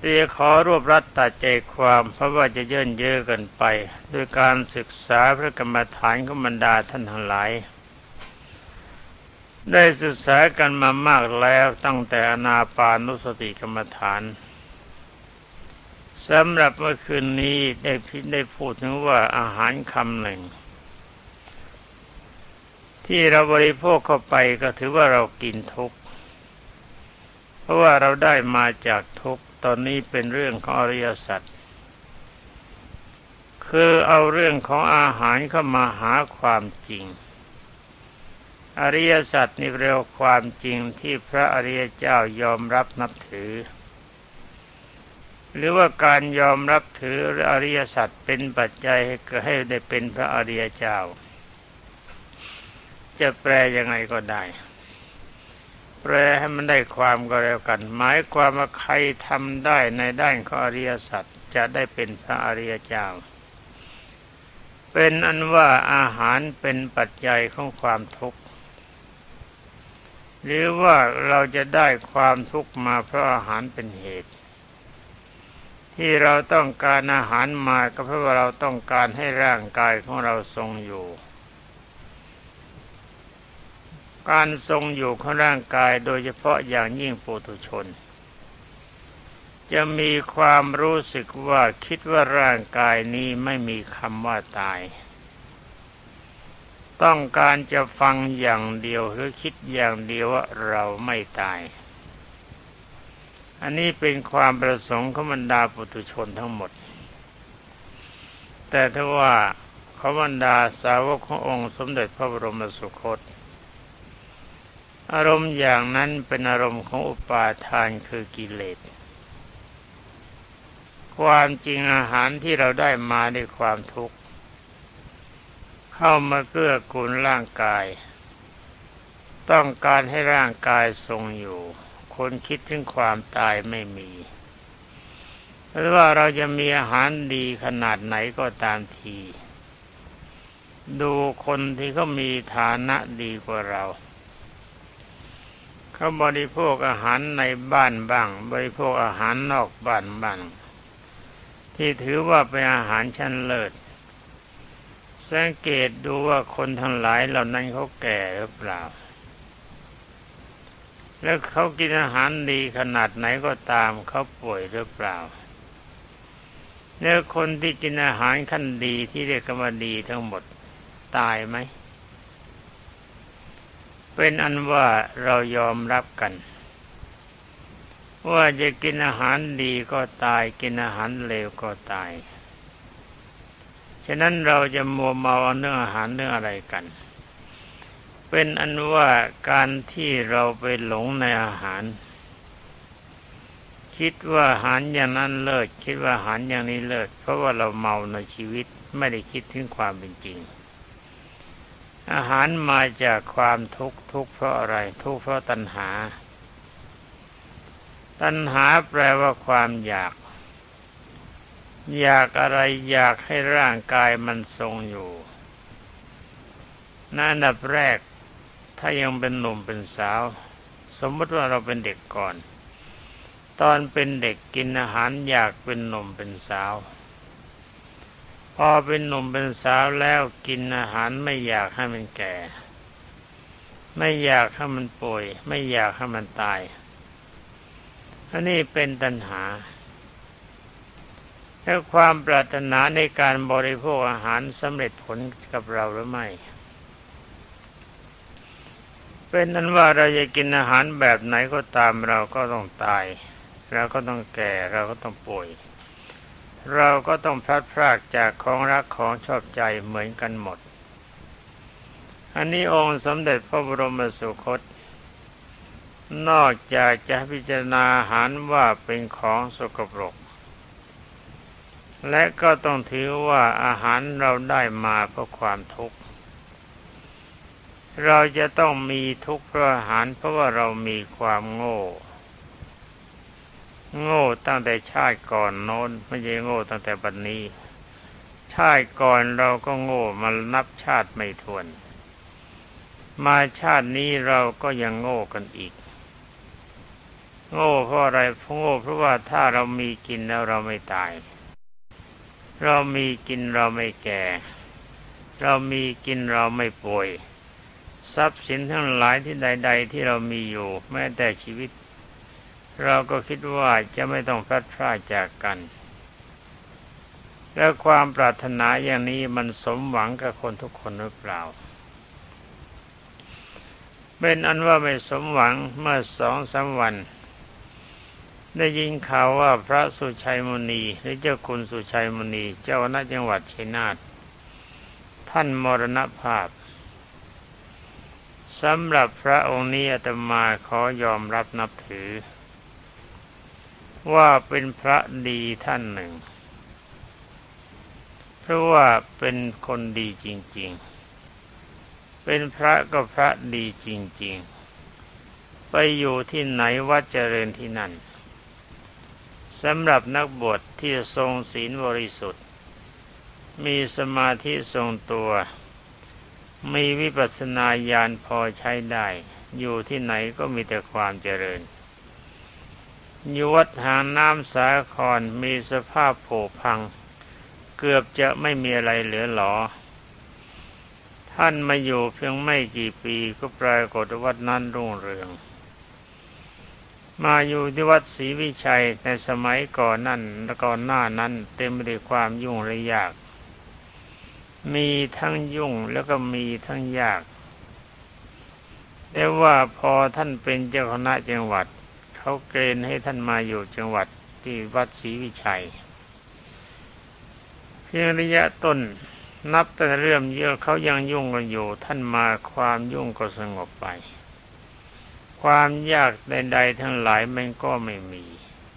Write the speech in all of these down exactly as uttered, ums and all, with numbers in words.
เรียขอรวบรัดตัดใจความเพราะว่าจะเยินเยอะเกินไปด้วยการศึกษาพระกรรมฐานของบรรดาท่านทั้งหลายได้ศึกษากันมามากแล้วตั้งแต่อานาปานุสติกรรมฐานสำหรับเมื่อคืนนี้ได้พิได้พูดถึงว่าอาหารคำหนึ่งที่เราบริโภคเข้าไปก็ถือว่าเรากินทุกข์เพราะว่าเราได้มาจากทุกข์ตอนนี้เป็นเรื่องของอริยสัจคือเอาเรื่องของอาหารเข้ามาหาความจริงอริยสัจนี่เรียกว่าความจริงที่พระอริยเจ้ายอมรับนับถือหรือว่าการยอมรับถืออริยสัจเป็นปัจจัยให้เกิดให้ได้เป็นพระอริยเจ้าจะแปลยังไงก็ได้แปลให้มันได้ความก็แล้วกันหมายความว่าใครทำได้ในด้านของอริยสัจจะได้เป็นพระอริยเจ้าเป็นอันว่าอาหารเป็นปัจจัยของความทุกข์หรือว่าเราจะได้ความทุกข์มาเพราะอาหารเป็นเหตุที่เราต้องการอาหารมาก็เพราะว่าเราต้องการให้ร่างกายของเราทรงอยู่การทรงอยู่ของร่างกายโดยเฉพาะอย่างยิ่งปุถุชนจะมีความรู้สึกว่าคิดว่าร่างกายนี้ไม่มีคำว่าตายต้องการจะฟังอย่างเดียวหรือคิดอย่างเดียวว่าเราไม่ตายอันนี้เป็นความประสงค์ของบรรดาปุถุชนทั้งหมดแต่ถ้าว่าของบรรดาสาวกขององค์สมเด็จพระบรมสุคตอารมณ์อย่างนั้นเป็นอารมณ์ของอุปาทานคือกิเลสความจริงอาหารที่เราได้มาด้วยความทุกข์เข้ามาเกื้อกูลร่างกายต้องการให้ร่างกายทรงอยู่คนคิดถึงความตายไม่มีเพราะว่าเราจะมีอาหารดีขนาดไหนก็ตามทีดูคนที่เขามีฐานะดีกว่าเราเขาบริโภคอาหารในบ้านบ้างบริโภคอาหารนอกบ้านบ้างที่ถือว่าเป็นอาหารชั้นเลิศสังเกตดูว่าคนทั้งหลายเหล่านั้นเขาแก่หรือเปล่าแล้วเขากินอาหารดีขนาดไหนก็ตามเขาป่วยหรือเปล่าแล้วคนที่กินอาหารขั้นดีที่เรียกว่าดีทั้งหมดตายไหมเป็นอันว่าเรายอมรับกันว่าจะกินอาหารดีก็ตายกินอาหารเลวก็ตายฉะนั้นเราจะมัวเมาเรื่องอาหารเรื่องอะไรกันเป็นอันว่าการที่เราไปหลงในอาหารคิดว่าอาหารอย่างนั้นเลิศคิดว่าอาหารอย่างนี้เลิศเพราะว่าเราเมาในชีวิตไม่ได้คิดถึงความเป็นจริงอาหารมาจากความทุกข์ทุกข์เพราะอะไรทุกข์เพราะตัณหาตัณหาแปลว่าความอยากอยากอะไรอยากให้ร่างกายมันทรงอยู่นั่นอันดับแรกถ้ายังเป็นหนุ่มเป็นสาวสมมติว่าเราเป็นเด็กก่อนตอนเป็นเด็กกินอาหารอยากเป็นหนุ่มเป็นสาวพอเป็นหนุ่มเป็นสาวแล้วกินอาหารไม่อยากให้มันแก่ไม่อยากให้มันป่วยไม่อยากให้มันตายอันนี้เป็นตัณหาแล้วความปรารถนาในการบริโภคอาหารสำเร็จผลกับเราหรือไม่เป็นนั้นว่าเราจะกินอาหารแบบไหนก็ตามเราก็ต้องตายเราก็ต้องแก่เราก็ต้องป่วยเราก็ต้องพลัดพรากจากของรักของชอบใจเหมือนกันหมดอันนี้องค์สมเด็จพระบรมสุคตนอกจากจะพิจารณาอาหารว่าเป็นของสกปรกและก็ต้องถือว่าอาหารเราได้มาเพราะความทุกข์เราจะต้องมีทุกข์เพราะอาหารเพราะว่าเรามีความโง่โง่ตั้งแต่ชาติก่อนโน้นไม่ใช่โง่ตั้งแต่บัดนี้ชาติก่อนเราก็โง่มานับชาติไม่ถ้วนมาชาตินี้เราก็ยังโง่กันอีกโง่เพราะอะไรโง่เพราะว่าถ้าเรามีกินแล้วเราไม่ตายเรามีกินเราไม่แก่เรามีกินเราไม่ป่วยทรัพย์สินทั้งหลายที่ใดๆที่เรามีอยู่แม้แต่ชีวิตเราก็คิดว่าจะไม่ต้องพลัดพรากจากกันและความปรารถนาอย่างนี้มันสมหวังกับคนทุกคนหรือเปล่าเป็นอันว่าไม่สมหวังเมื่อสองสามวันได้ยินข่าวว่าพระสุชัยมุนีหรือเจ้าคุณสุชัยมุนีเจ้าคณะจังหวัดชัยนาทท่านมรณภาพสำหรับพระองค์นี้อาตมาขอยอมรับนับถือว่าเป็นพระดีท่านหนึ่งเพราะว่าเป็นคนดีจริงๆเป็นพระก็พระดีจริงๆไปอยู่ที่ไหนวัดเจริญที่นั่นสำหรับนักบวชที่ทรงศีลบริสุทธิ์มีสมาธิทรงตัวมีวิปัสสนาญาณพอใช้ได้อยู่ที่ไหนก็มีแต่ความเจริญอยู่วัดหางน้ำสาครมีสภาพผุพังเกือบจะไม่มีอะไรเหลือหลอท่านมาอยู่เพียงไม่กี่ปีก็ปรากฏวัดนั้นรุ่งเรืองมาอยู่ที่วัดศรีวิชัยในสมัยก่อนนั้นและก่อนหน้านั้นเต็มไปด้วยความยุ่งและยากมีทั้งยุ่งแล้วก็มีทั้งยากแต่ว่าพอท่านเป็นเจ้าคณะจังหวัดเขาเกณฑ์ให้ท่านมาอยู่จังหวัดที่วัดศรีวิชัยเพียงระยะต้นนับแต่เรื่องเยอะเขายังยุ่งกันอยู่ท่านมาความยุ่งก็สงบไปความยากใดๆทั้งหลายมันก็ไม่มี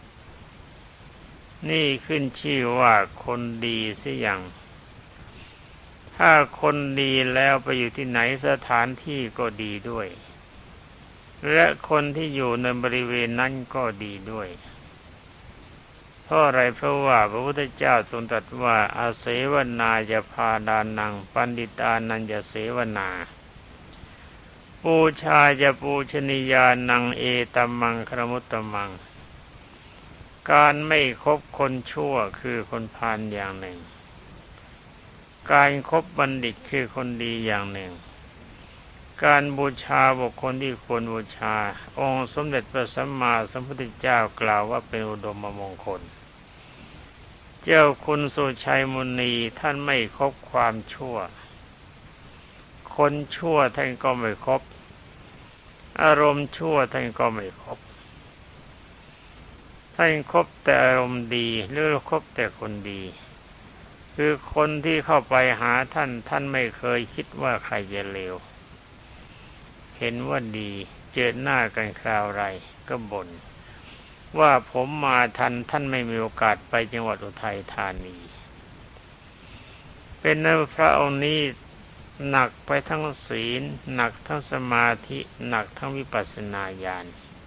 นี่ขึ้นชื่อว่าคนดีเสียอย่างถ้าคนดีแล้วไปอยู่ที่ไหนสถานที่ก็ดีด้วยและคนที่อยู่ในบริเวณนั้นก็ดีด้วยเพราะอะไรเพราะว่าพระพุทธเจ้าทรงตรัสว่าอาเสวนาจะพาดานังปันดิตานันจะเสวนาปูชาจะปูชนียานังเอตัมมังครมุตตมังการไม่คบคนชั่วคือคนพาลอย่างหนึ่งการคบบัณฑิตคือคนดีอย่างหนึ่งการบูชาบุคคลที่ควรบูชาองค์สมเด็จพระสัมมาสัมพุทธเจ้ากล่าวว่าเป็นอุดมมงคลเจ้าคุณสุชัยมุนีท่านไม่คบความชั่วคนชั่วท่านก็ไม่คบอารมณ์ชั่วท่านก็ไม่คบท่านคบแต่อารมณ์ดีหรือคบแต่คนดีคือคนที่เข้าไปหาท่านท่านไม่เคยคิดว่าใครจะเลวเห็นว่าดีเจอหน้ากันคราวไรก็บ่นว่าผมมาทันท่านไม่มีโอกาสไปจังหวัดอุทัยธานีเป็นพระองค์นี้หนักไปทั้งศีลหนักทั้งสมาธิหนักทั้งวิปัสสนาญาณ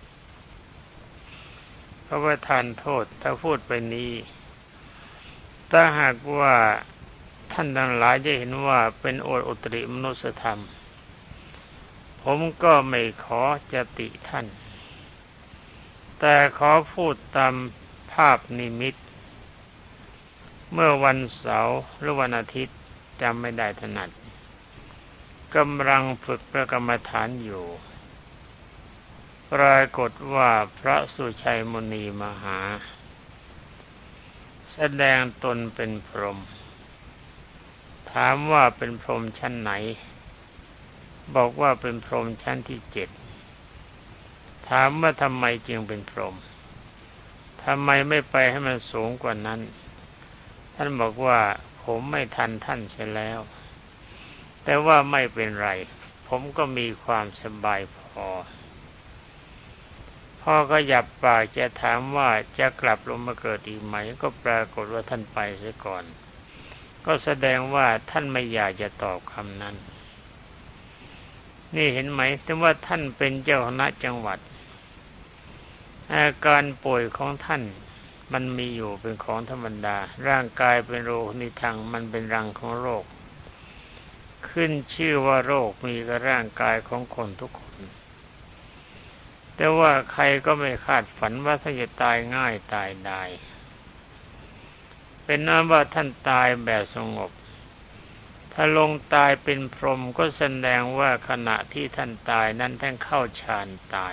เพราะว่าทานโทษถ้าพูดไปนี้ถ้าหากว่าท่านทั้งหลายจะเห็นว่าเป็นโอษฐ์อุตริมนุสธรรมผมก็ไม่ขอจะติท่านแต่ขอพูดตามภาพนิมิตเมื่อวันเสาร์หรือวันอาทิตย์จำไม่ได้ถนัดกำลังฝึกพระกรรมฐานอยู่ปรากฏว่าพระสุชัยมุนีมาหาแสดงตนเป็นพรหมถามว่าเป็นพรหมชั้นไหนบอกว่าเป็นพรหมชั้นที่เจ็ดถามว่าทำไมจึงเป็นพรหมทำไมไม่ไปให้มันสูงกว่านั้นท่านบอกว่าผมไม่ทันท่านเสียแล้วแต่ว่าไม่เป็นไรผมก็มีความสบายพอพ่อก็หยับปากจะถามว่าจะกลับลงมาเกิดอีกไหมก็ปรากฏว่าท่านไปเสียก่อนก็แสดงว่าท่านไม่อยากจะตอบคำนั้นนี่เห็นไหมแต่ว่าท่านเป็นเจ้าคณะจังหวัดอาการป่วยของท่านมันมีอยู่เป็นของธรรมดาร่างกายเป็นโรคนิทังมันเป็นรังของโรคขึ้นชื่อว่าโรคมีกับร่างกายของคนทุกคนแแต่ว่าใครก็ไม่คาดฝันว่าท่านจะตายง่ายตายได้เป็นนั้นว่าท่านตายแบบสงบถ้าลงตายเป็นพรหมก็แสดงว่าขณะที่ท่านตายนั้นท่านเข้าฌานตาย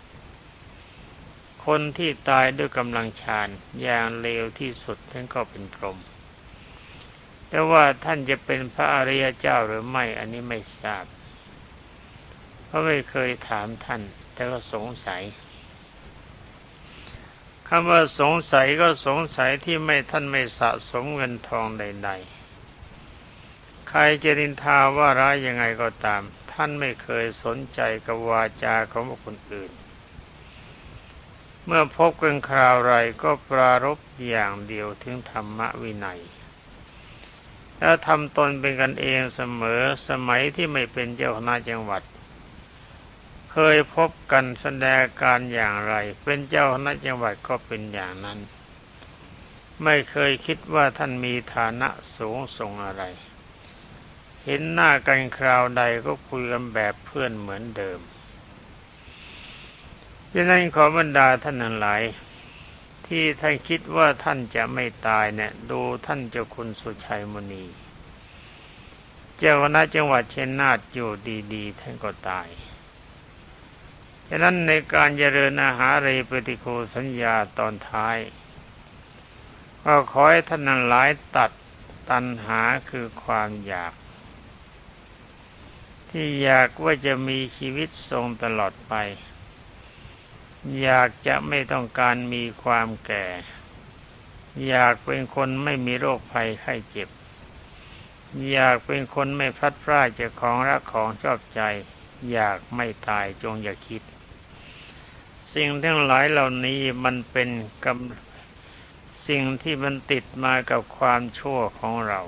คนที่ตายด้วยกำลังฌานอย่างเลวที่สุดท่านก็เป็นพรหมแต่ว่าท่านจะเป็นพระอริยเจ้าหรือไม่อันนี้ไม่ทราบเพราะไม่เคยถามท่านแต่ก็สงสัยคำว่าสงสัยก็สงสัยที่ไม่ท่านไม่สะสมเงินทองใดๆใครจะนินทาว่าร้ายยังไงก็ตามท่านไม่เคยสนใจกับวาจาของคนอื่นเมื่อพบกันคราวไรก็ปรารภอย่างเดียวถึงธรรมวินัยแล้วทำตนเป็นกันเองเสมอสมัยที่ไม่เป็นเจ้าคณะจังหวัดเคยพบกันแสดงการอย่างไรเป็นเจ้าคณะจังหวัดก็เป็นอย่างนั้นไม่เคยคิดว่าท่านมีฐานะสูงส่งอะไรเห็นหน้ากันคราวใดก็คุยกันแบบเพื่อนเหมือนเดิมดังนั้นขอบรรดาท่านทั้งหลายที่ท่านคิดว่าท่านจะไม่ตายเนี่ยดูท่านเจ้าคุณสุชัยมุนีเจ้าคณะจังหวัดชัยนาทอยู่ดีๆท่านก็ตายฉะนั้นในการเจริญอาหารเรปฏิโคสัญญาตอนท้ายก็ขอให้ท่านทั้งหลายตัดตัณหาคือความอยากที่อยากว่าจะมีชีวิตทรงตลอดไปอยากจะไม่ต้องการมีความแก่อยากเป็นคนไม่มีโรคภัยไข้เจ็บอยากเป็นคนไม่พลัดพรากจากของรักของชอบใจอยากไม่ตายจงอย่าคิดสิ่งทั้งหลายเหล่านี้มันเป็นกำสิ่งที่มันติดมากับความชั่วของเรา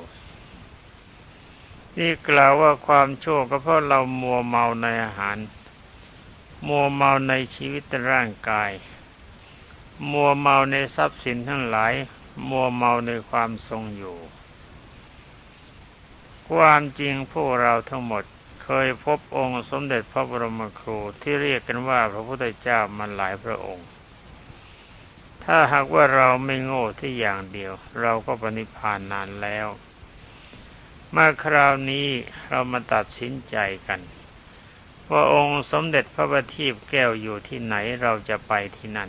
ที่กล่าวว่าความชั่วก็เพราะเรามัวเมาในอาหารมัวเมาในชีวิตร่างกายมัวเมาในทรัพย์สินทั้งหลายมัวเมาในความทรงอยู่ความจริงพวกเราทั้งหมดเคยพบองค์สมเด็จพระบรมครูที่เรียกกันว่าพระพุทธเจ้ามันหลายพระองค์ถ้าหากว่าเราไม่โง่ที่อย่างเดียวเราก็ปณิพพานนานแล้วมาคราวนี้เรามาตัดสินใจกันว่าองค์สมเด็จพระบัณฑิตแก้วอยู่ที่ไหนเราจะไปที่นั่น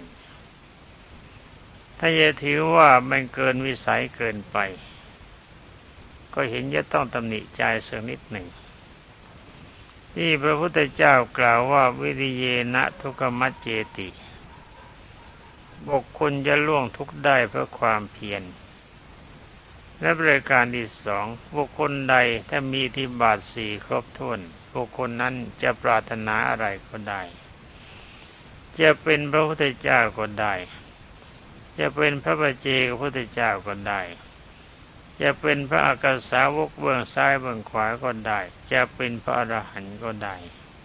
ถ้าจะถือว่ามันเกินวิสัยเกินไปก็เห็นจะต้องตำหนิใจสักนิดหนึ่งที่พระพุทธเจ้ากล่าวว่าวิริเยนะทุกขมัจเจติบุคคลจะล่วงทุกข์ได้เพราะความเพียรและบริการที่สองบุคคลใดถ้ามีที่บาทสี่ครบถ้วนบุคคลนั้นจะปรารถนาอะไรก็ได้จะเป็นพระพุทธเจ้าก็ได้จะเป็นพระปัจเจกพุทธเจ้าก็ได้จะเป็นพระอากาสาวกเบื้องซ้ายเบื้องขวาก็ได้จะเป็นพระอรหันต์ก็ได้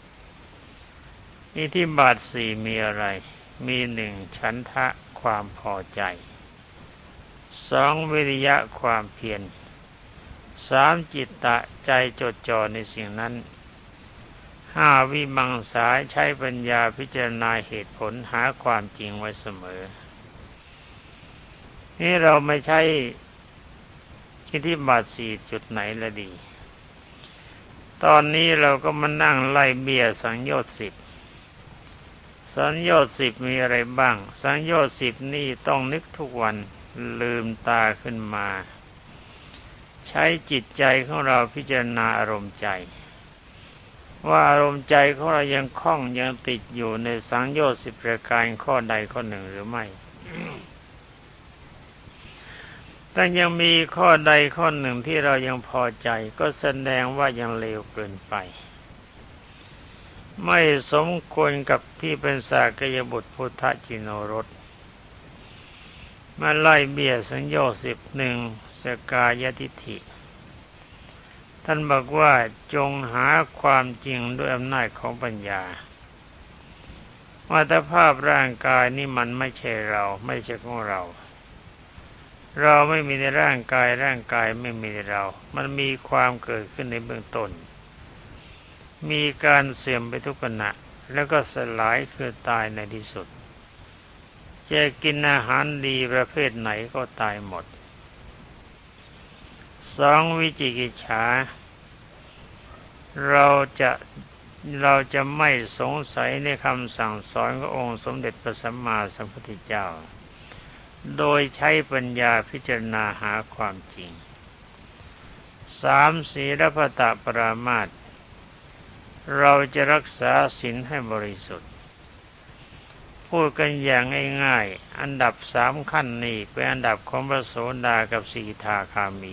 นี่ที่บาทสี่มีอะไรมีหนึ่งฉันทะความพอใจสองวิริยะความเพียรสามจิตตะใจจดจ่อในสิ่งนั้นห้าวิมังสาใช้ปัญญาพิจารณาเหตุผลหาความจริงไว้เสมอนี่เราไม่ใช่ที่ที่บาทสี่จุดไหนละดีตอนนี้เราก็มานั่งไล่เบี้ยสังโยชน์สิบสังโยชน์สิบมีอะไรบ้างสังโยชน์สิบนี่ต้องนึกทุกวันลืมตาขึ้นมาใช้จิตใจของเราพิจารณาอารมณ์ใจว่าอารมณ์ใจของเรายังคล้องยังติดอยู่ในสังโยชน์สิบประการข้อใดข้อหนึ่งหรือไม่ ถ้ายังมีข้อใดข้อหนึ่งที่เรายังพอใจก็แสดงว่ายังเลวเกินไปไม่สมควรกับที่เป็นสากยบุตรพุทธจิโนรสมาไล่เบี้ยสังโยชน์สิบหนึ่งสกายทิฏฐิท่านบอกว่าจงหาความจริงด้วยอำนาจของปัญญาว่าแต่ภาพร่างกายนี่มันไม่ใช่เราไม่ใช่ของเราเราไม่มีในร่างกายร่างกายไม่มีในเรามันมีความเกิดขึ้นในเบื้องต้นมีการเสื่อมไปทุกขณะแล้วก็สลายคือตายในที่สุดจะกินอาหารดีประเภทไหนก็ตายหมดสองวิจิกิจฉาเราจะเราจะไม่สงสัยในคำสั่งสอนขององค์สมเด็จพระสัมมาสัมพุทธเจ้าโดยใช้ปัญญาพิจารณาหาความจริงสามศีลพัตตปรามาสเราจะรักษาศีลให้บริสุทธิ์พูดกันอย่างง่ายๆอันดับสามขั้นนี้เป็นอันดับของพระโสดากับสกิทาคามี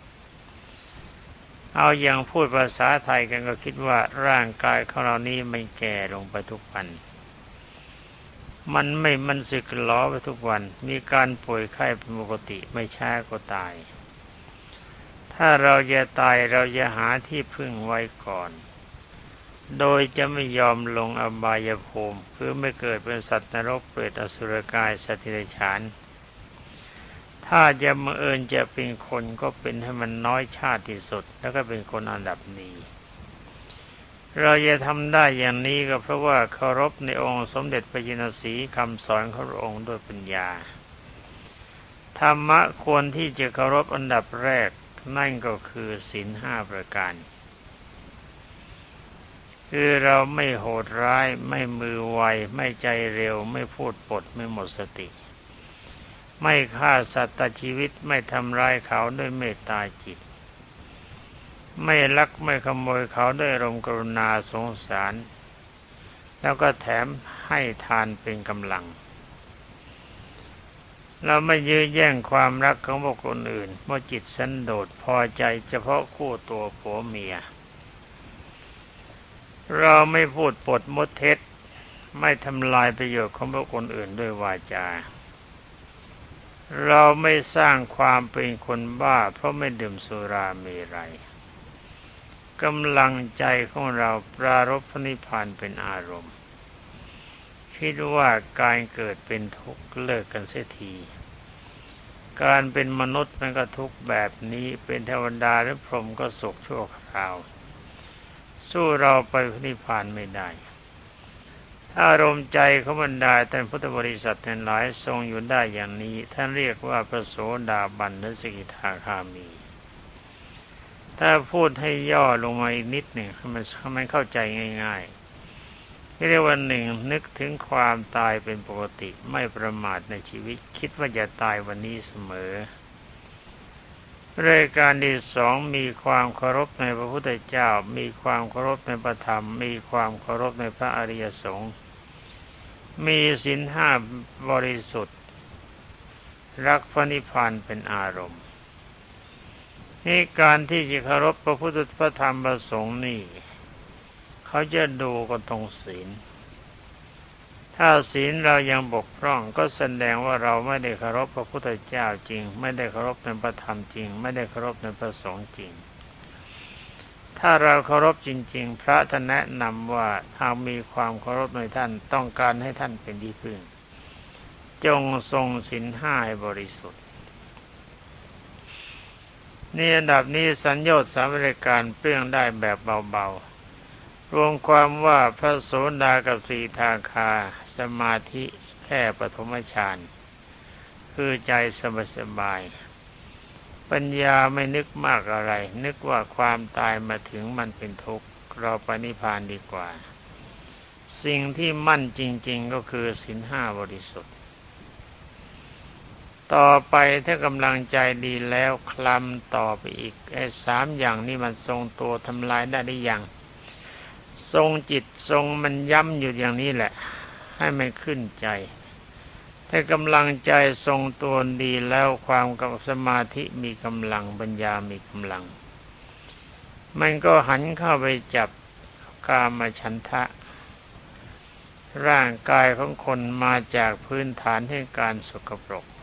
เอาอย่างพูดภาษาไทยกันก็คิดว่าร่างกายของเรานี้มันแก่ลงไปทุกวันมันไม่มันสึกหรอไปทุกวันมีการป่วยไข้เป็นปกติไม่ช้าก็ตายถ้าเราจะตายเราจะหาที่พึ่งไว้ก่อนโดยจะไม่ยอมลงอบายภูมิคือไม่เกิดเป็นสัตว์นรกเปรตอสุรกายสัตว์เดรัจฉานถ้าจะบังเอิญจะเป็นคนก็เป็นให้มันน้อยชาติที่สุดแล้วก็เป็นคนอันดับนี้เราจะทำได้อย่างนี้ก็เพราะว่าเคารพในองค์สมเด็จพระจินสีห์คำสอนของพระองค์ด้วยปัญญาธรรมะควรที่จะเคารพอันดับแรกนั่นก็คือศีลห้าประการคือเราไม่โหดร้ายไม่มือไวไม่ใจเร็วไม่พูดปดไม่หมดสติไม่ฆ่าสัตว์ตัดชีวิตไม่ทำร้ายเขาด้วยเมตตาจิตไม่ลักไม่ขโมยเขาด้วยอารมณ์กรุณาสงสารแล้วก็แถมให้ทานเป็นกำลังเราไม่ยื้อแย่งความรักของบุคคลอื่นเมื่อจิตสันโดษพอใจเฉพาะคู่ตัวผัวเมียเราไม่พูดปดมดเท็จไม่ทำลายประโยชน์ของบุคคลอื่นด้วยวาจาเราไม่สร้างความเป็นคนบ้าเพราะไม่ดื่มสุราเมรัยกำลังใจของเราปรารภพระนิพพานเป็นอารมณ์คิดว่าการเกิดเป็นทุกข์เลิกกันเสียทีการเป็นมนุษย์มันก็ทุกข์แบบนี้เป็นเทวดาหรือพรหมก็สุขชั่วคราวสู้เราไปพระนิพพานไม่ได้ถ้าอารมณ์ใจของบรรดาท่านพุทธบริษัททั้งหลายทรงอยู่ได้อย่างนี้ท่านเรียกว่าพระโสดาบันหรือสกิทาคามีถ้าพูดให้ย่อลงมาอีกนิดหนึ่งให้มันให้มันเข้าใจง่ายๆที่เรียกว่าหนึ่งนึกถึงความตายเป็นปกติไม่ประมาทในชีวิตคิดว่าจะตายวันนี้เสมอรายการที่สองมีความเคารพในพระพุทธเจ้ามีความเคารพในพระธรรมมีความเคารพในพระอริยสงฆ์มีศีลห้าบริสุทธิ์รักพระนิพพานเป็นอารมณ์นี่การที่จะเคารพพระพุทธพระธรรมพระสงฆ์นี่เขาจะดูกันตรงศีลถ้าศีลเรายังบกพร่องก็แสดงว่าเราไม่ได้เคารพพระพุทธเจ้าจริงไม่ได้เคารพในพระธรรมจริงไม่ได้เคารพในพระสงฆ์จริงถ้าเราเคารพจริงๆพระท่านแนะนำว่าหากมีความเคารพในท่านต้องการให้ท่านเป็นที่พึ่งจงทรงศีลห้าให้บริสุทธิ์นี่อันดับนี้สัญโยชน์สามรายการเปลื้องได้แบบเบาๆรวมความว่าพระโสดากับสีทาคาสมาธิแค่ปฐมฌานคือใจสบายๆปัญญาไม่นึกมากอะไรนึกว่าความตายมาถึงมันเป็นทุกข์เราไปนิพพานดีกว่าสิ่งที่มั่นจริงๆก็คือศีลห้าบริสุทธิ์ต่อไปถ้ากำลังใจดีแล้วคลำต่อไปอีกไอ้สามอย่างนี้มันทรงตัวทำลายได้หรือยังทรงจิตทรงมันย้ำอยู่อย่างนี้แหละให้มันขึ้นใจถ้ากำลังใจทรงตัวดีแล้วความกับสมาธิมีกำลังปัญญามีกำลังมันก็หันเข้าไปจับกามฉันทะร่างกายของคนมาจากพื้นฐานแห่งการสกปรก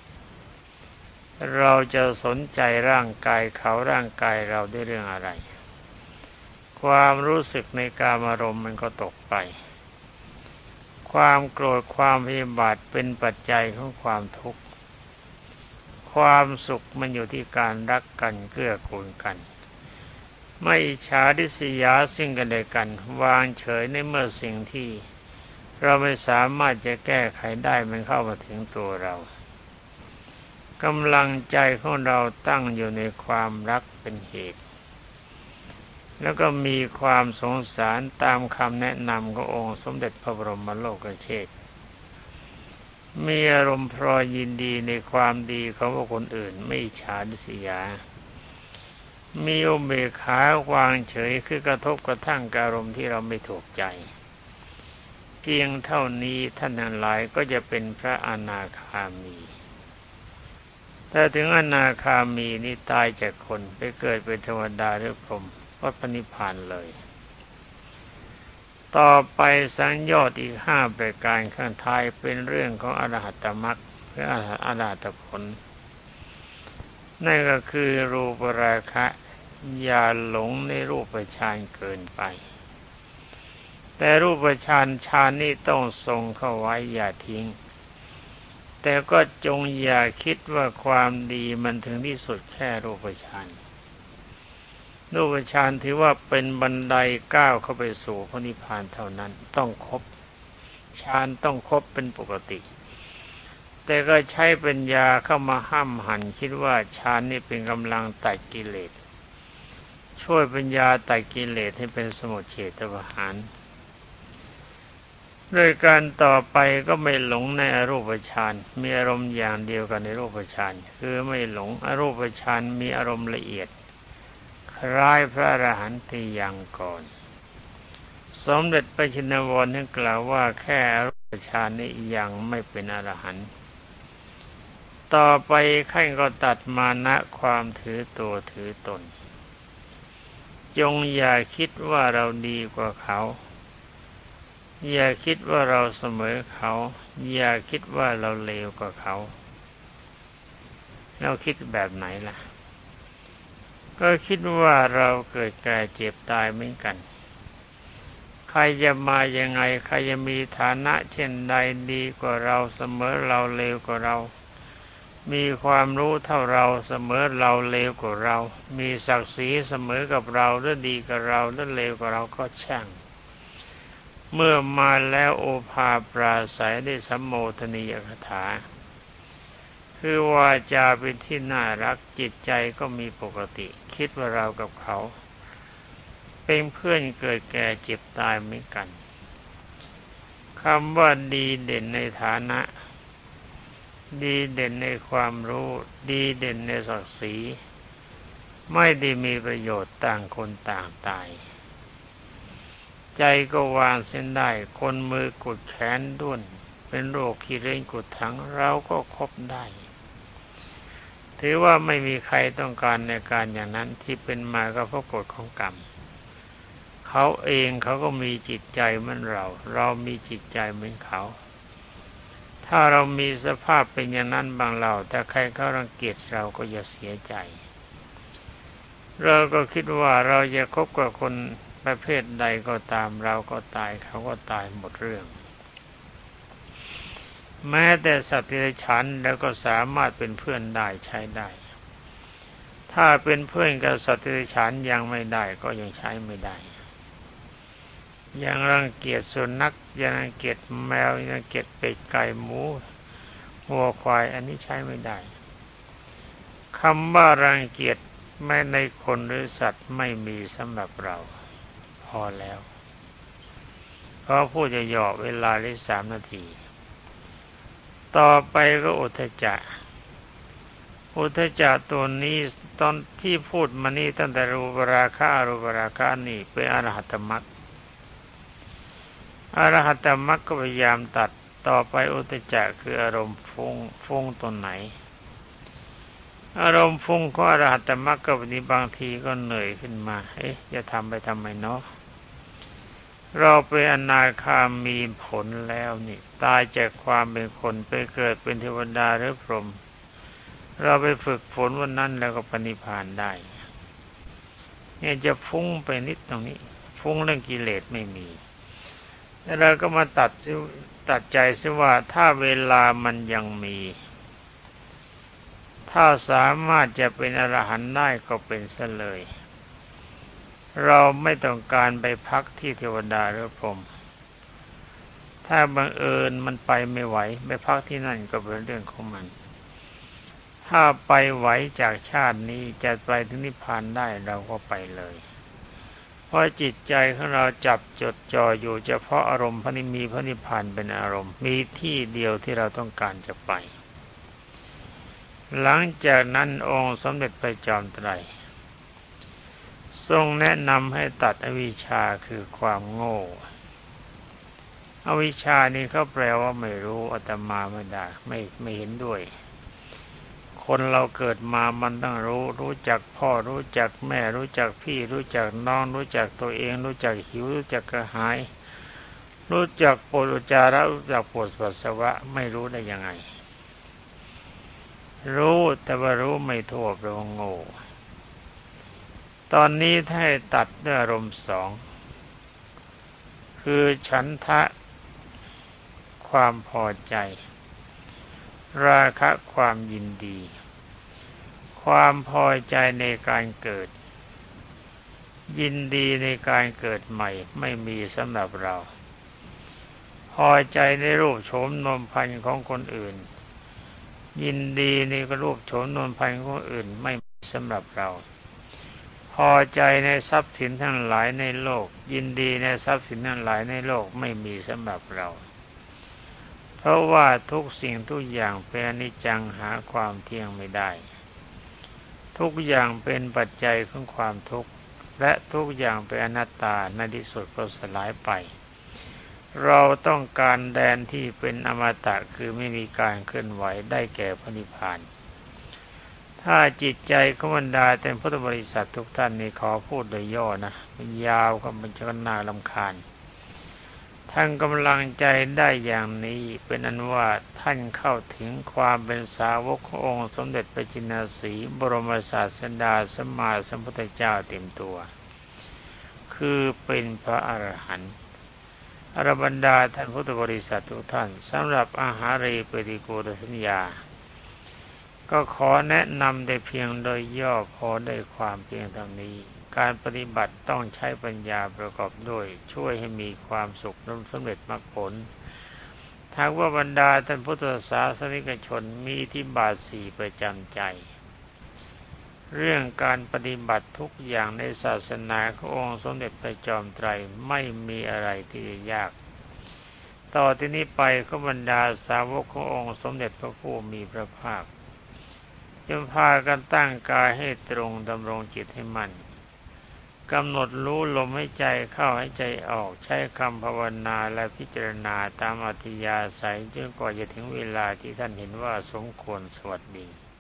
เราจะสนใจร่างกายเขาร่างกายเราด้วยเรื่องอะไรความรู้สึกในกามารมณ์มันก็ตกไปความโกรธความพยาบาทเป็นปัจจัยของความทุกข์ความสุขมันอยู่ที่การรักกันเกื้อกูลกันไม่อิจฉาริษยาซึ่งกันและกันวางเฉยในเมื่อสิ่งที่เราไม่สามารถจะแก้ไขได้มันเข้ามาถึงตัวเรากำลังใจของเราตั้งอยู่ในความรักเป็นเหตุแล้วก็มีความสงสารตามคำแนะนำขององค์สมเด็จพระบรมโลกเชษฐ์มีอารมณ์พรอยยินดีในความดีของบุคคลอื่นไม่อิจฉาริษยามีอุเบกขาวางเฉยคือกระทบกระทั่งอารมณ์ที่เราไม่ถูกใจเพียงเท่านี้ท่านทั้งหลายก็จะเป็นพระอนาคามีแต่ถึงอนาคามีนี่ตายจากคนไปเกิดเป็นเทวดาหรือพรหมวัฏนิพพานเลยต่อไปสังโยชน์อีกห้าประการข้างท้ายเป็นเรื่องของอรหัตมรรคหรืออรหัตผลนั่นก็คือรูปราคะอย่าหลงในรูปฌานเกินไปแต่รูปฌานฌานนี่ต้องทรงเข้าไว้อย่าทิ้งแต่ก็จงอย่าคิดว่าความดีมันถึงที่สุดแค่รูปฌานรูปฌานถือว่าเป็นบันไดก้าวเข้าไปสู่พระนิพพานเท่านั้นต้องครบฌานต้องครบเป็นปกติแต่ก็ใช้ปัญญาเข้ามาห้ามหันคิดว่าฌานนี่เป็นกำลังตัดกิเลสช่วยปัญญาตัดกิเลสให้เป็นสมุจเฉทประหารโดยการต่อไปก็ไม่หลงในอรูปฌานมีอารมณ์อย่างเดียวกันในรูปฌานคือไม่หลงอรูปฌานมีอารมณ์ละเอียดคล้ายพระอรหันต์ที่ยังก่อนสมเด็จพระชินวรท่านกล่าวว่าแค่อรูปฌานนี้ยังไม่เป็นอรหันต์ต่อไปขั้นก็ตัดมานะความถือตัวถือตนจงอย่าคิดว่าเราดีกว่าเขาอย่าคิดว่าเราเสมอเขาอย่าคิดว่าเราเลวกว่าเขาเราคิดแบบไหนล่ะก็คิดว่าเราเกิดแก่เจ็บตายเหมือนกันใครจะมายังไงใครจะมีฐานะเช่นใดดีกว่าเราเสมอเราเลวกว่าเรามีความรู้เท่าเราเสมอเราเลวกว่าเรามีศักดิ์ศรีเสมอกับเราหรือดีกับเราหรือเลวกว่าเราก็ช่างเมื่อมาแล้วโอภาปราศัยได้สัมโมทนียคถาคือวาจาเป็นที่น่ารักจิตใจก็มีปกติคิดว่าเรากับเขาเป็นเพื่อนเกิดแก่เจ็บตายเหมือนกันคำว่าดีเด่นในฐานะดีเด่นในความรู้ดีเด่นในศักดิ์ศรีไม่ได้มีประโยชน์ต่างคนต่างตายใจก็วางเส้นได้คนมือกุดแขนด้วนเป็นโรคขี้เล่นกุดถังเราก็คบได้ถือว่าไม่มีใครต้องการในการอย่างนั้นที่เป็นมาก็เพราะกฎของกรรมเขาเองเขาก็มีจิตใจเหมือนเราเรามีจิตใจเหมือนเขาถ้าเรามีสภาพเป็นอย่างนั้นบางเราแต่ใครเขารังเกียจเราก็อย่าเสียใจเราก็คิดว่าเราจะคบกับคนประเภทใดก็ตามเราก็ตายเขาก็ตายหมดเรื่องแม้แต่สัตว์เดรัจฉานแล้วก็สามารถเป็นเพื่อนได้ใช้ได้ถ้าเป็นเพื่อนกับสัตว์เดรัจฉานยังไม่ได้ก็ยังใช้ไม่ได้ยังรังเกียจสุนัขยังรังเกียจแมวยังรังเกียจเป็ดไก่หมูวัวควายอันนี้ใช้ไม่ได้คำว่ารังเกียจแม้ในคนหรือสัตว์ไม่มีสำหรับเราพอแล้วเพราะพูดจะหยอกเวลาได้สามนาทีต่อไปก็อุทธัจจะอุทธัจจะตัวนี้ตอนที่พูดมานี่ตั้งแต่รูปราคะอรูปราคะนี่เป็นอรหัตมรรคอรหัตมรรคก็พยายามตัดต่อไปอุทธัจจะคืออารมณ์ฟุ้งฟุ้งตัวไหนอารมณ์ฟุ้งของอรหัตมรรคก็นี้บางทีก็เหนื่อยขึ้นมาเอ๊ะจะทำไปทำไมเนาะเราเป็นอนาคามีผลแล้วนี่ตายจากความเป็นคนไปเกิดเป็นเทวดาหรือพรหมเราไปฝึกฝนวันนั้นแล้วก็ปณิพพานได้เนี่ยจะฟุ้งไปนิดตรงนี้ฟุ้งเรื่องกิเลสไม่มีแล้วเราก็มาตัดตัดใจซิว่าถ้าเวลามันยังมีถ้าสามารถจะเป็นอรหันต์ได้ก็เป็นซะเลยเราไม่ต้องการไปพักที่เทวดาหรือพรหมถ้าบังเอิญมันไปไม่ไหวไปพักที่นั่นก็เป็นเรื่องของมันถ้าไปไหวจากชาตินี้จะไปถึงนิพพานได้เราก็ไปเลยเพราะจิตใจของเราจับจดจ่ออยู่เฉพาะอารมณ์พระนิมีพระนิพพานเป็นอารมณ์มีที่เดียวที่เราต้องการจะไปหลังจากนั้นองค์สมเด็จพระจอมไตรทรงแนะนำให้ตัดอวิชชาคือความโง่อวิชชานี่เขาแปลว่าไม่รู้อาตมาไม่ได้ไม่ไม่เห็นด้วยคนเราเกิดมามันต้องรู้รู้จักพ่อรู้จักแม่รู้จักพี่รู้จักน้องรู้จักตัวเองรู้จักหิวรู้จักกระหายรู้จักปวดอุจจาระรู้จักปวดปัสสาวะไม่รู้ได้ยังไงรู้แต่ว่ารู้ไม่ทั่วแปลว่าโง่ตอนนี้ถ้าให้ตัดด้วยอารมณ์สองคือฉันทะความพอใจราคะความยินดีความพอใจในการเกิดยินดีในการเกิดใหม่ไม่มีสำหรับเราพอใจในรูปโฉมนมพรรณของคนอื่นยินดีในรูปโฉมนมพรรณของคนอื่นไม่มีสำหรับเราพอใจในทรัพย์สินทั้งหลายในโลกยินดีในทรัพย์สินทั้งหลายในโลกไม่มีสำหรับเราเพราะว่าทุกสิ่งทุกอย่างเป็นอนิจจังหาความเที่ยงไม่ได้ทุกอย่างเป็นปัจจัยของความทุกข์และทุกอย่างเป็นอนัตตาในที่สุดก็สลายไปเราต้องการแดนที่เป็นอมตะคือไม่มีการเคลื่อนไหวได้แก่พระนิพพานถ้าจิตใจของบรรดาแต่พุทธบริษัททุกท่านนี่ขอพูดโดยย่อนะมันยาวก็มันจะน่ารำคาญท่านกำลังใจได้อย่างนี้เป็นอันว่าท่านเข้าถึงความเป็นสาวกขององค์สมเด็จพระจินสีห์บรมศาสดาสัมมาสัมพุทธเจ้าเต็มตัวคือเป็นพระอรหันต์อรบรรดาท่านพุทธบริษัททุกท่านสำหรับอาหารีปฏิโกฏสัญญาก็ขอแนะนำได้เพียงโดยย่อพอได้ความเพียงเท่านี้การปฏิบัติต้องใช้ปัญญาประกอบด้วยช่วยให้มีความสุขและสำเร็จมรรคผลถ้าว่าบรรดาท่านพุทธศาสนิกชนมีอิทธิบาทสี่ประจำใจเรื่องการปฏิบัติทุกอย่างในศาสนาขององค์สมเด็จพระจอมไตรไม่มีอะไรที่จะยากต่อที่นี้ไปก็บรรดาสาวกขององค์สมเด็จพระผู้มีพระภาคจงพากันตั้งกายให้ตรงดำรงจิตให้มั่นกำหนดรู้ลมให้ใจเข้าให้ใจออกใช้คำภาวนาและพิจารณาตามอัธยาศัยจนกว่าจะถึงเวลาที่ท่านเห็นว่าสมควรสวัสดี